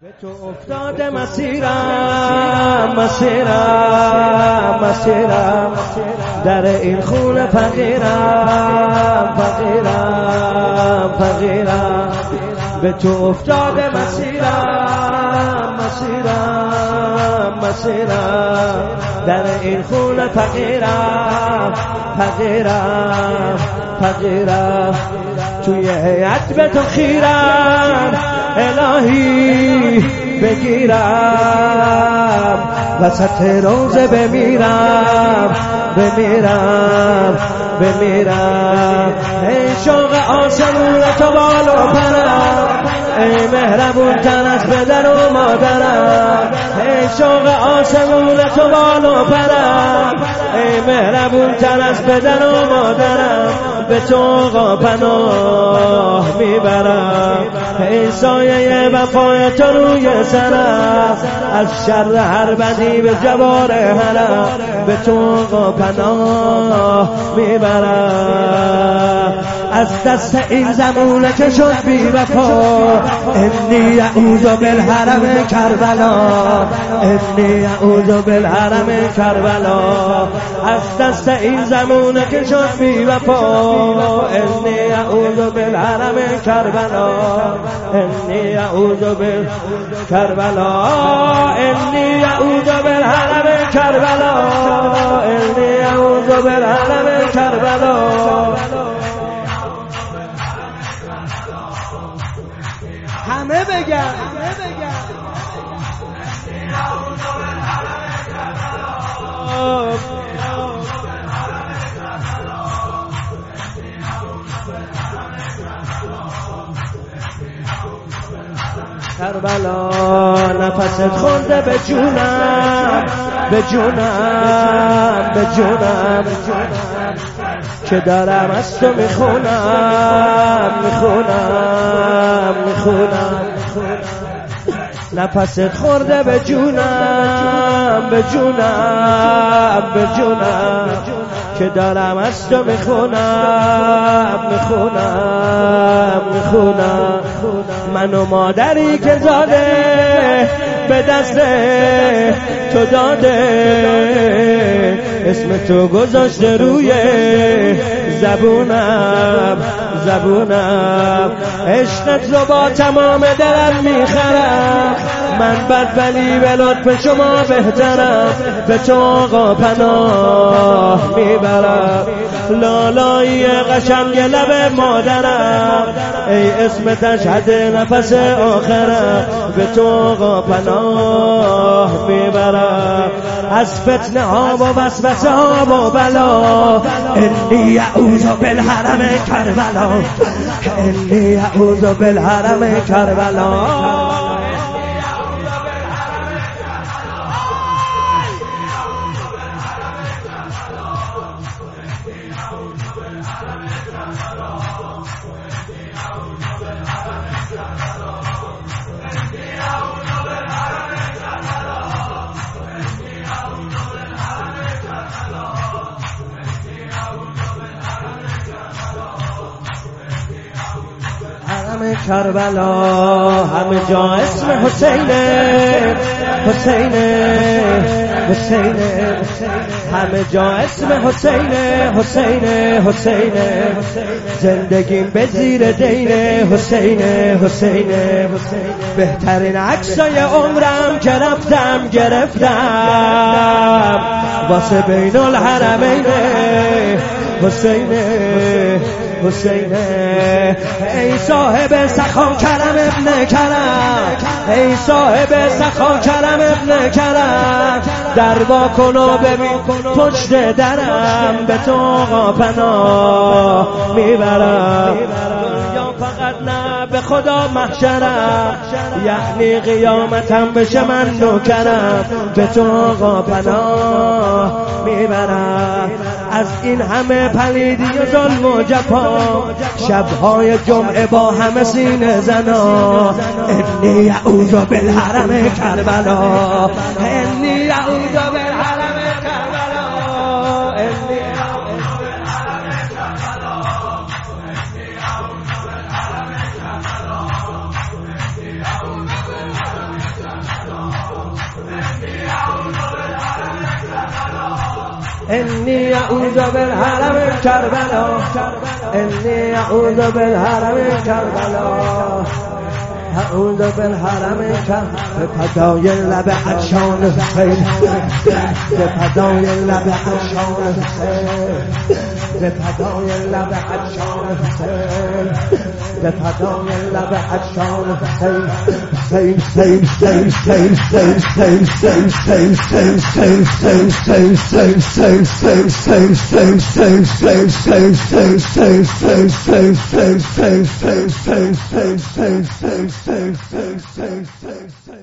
به تو افتاده مسیرم در این خونه فقیرم به تو افتاده مسیرم در این خونه فقیرم توی هیئت به تو خیرم الهی بگیرم وسط روزه بمیرم ای شوق آسمون تو بالو پرم ای مهربون تن از پدر و مادرم ای شوق آسمون تو بالو پرم ای مهربون تن از پدر و مادرم به تو آقا پناه میبرم ای سایه وفای تو روی سرم از شر هر بدی به جوار حرم به تو آقا پناه میبرم از دست این زمونه که شد بی وفا انی اعوذ بالحرم کربلا از دست این زمونه که شد بی وفا انی اعوذ بالحرم کربلا انی اعوذ بالحرم کربلا همه بگن کربلا نفست خورده به جونم که دارم از تو میخونم نفست خورده به جونم که دارم از تو میخونم من و مادری که زاده به دست تو داده اسم تو گذاشته روی زبونم عشقت رو با تمام دلم میخرم من بد ولی به لطف شما بهترم به تو آقا پناه میبرم لالایی قشنگ لب مادرم ای اسم تشهد نفس آخرم به تو آقا پناه میبرم از فتنه ها و وسوسه ها و بلا انی اعوذ بالحرم کربلا کربلا همه جا اسم حسینه همه جا اسم حسینه زندگیم به زیر دینه حسینه بهترین عکسای عمرم که رفتم گرفتم واسه بین الحرمین حسینه ای صاحب سخا کرم ابن کرم در وا کن و ببین پشت درم به تو آقا پناه میبرم یا فقط نه به خدا محشرم یعنی قیامتم بشه من نوکرم به تو آقا پناه میبرم از این همه پلیدی و ظلم و جفا شبهای جمعه با همه سینه زنا انی اعوذ بالحرم کربلا إني أعوذ بالحرم كربلاء إني أعوذ بالحرم كربلاء أعوذ بالحرم به فدای لب عطشان حسین به فدای لب عطشان حسین به فدای لب عطشان حسین به فدای لب عطشان حسین حسین حسین حسین حسین حسین حسین